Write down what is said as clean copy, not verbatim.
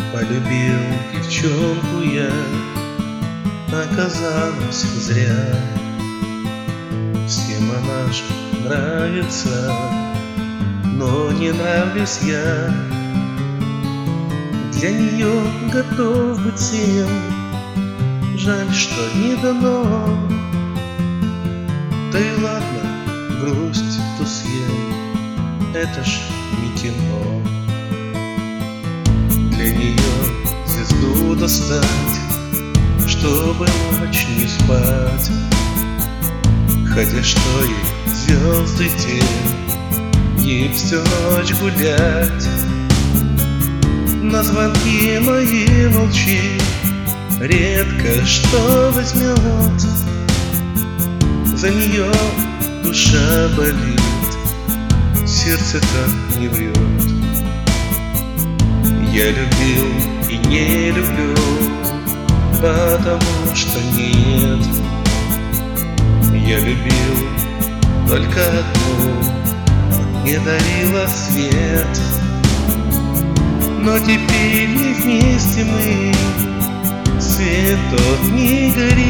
Полюбил девчонку я, оказалось зря. Всем она же нравится, но не нравлюсь я. Для нее готов быть всем, жаль, что не дано. Да и ладно, грусть то съем, это ж не кино. Для нее звезду достать, чтобы ночь не спать, хотя что ей звезды те, ей всю ночь гулять. На звонки мои молчи, редко что возьмет. За нее душа болит, сердце-то не врет. Я любил и не люблю, потому что нет. Я любил только одну, не дарила свет. Но теперь не вместе мы, свет тот не горит.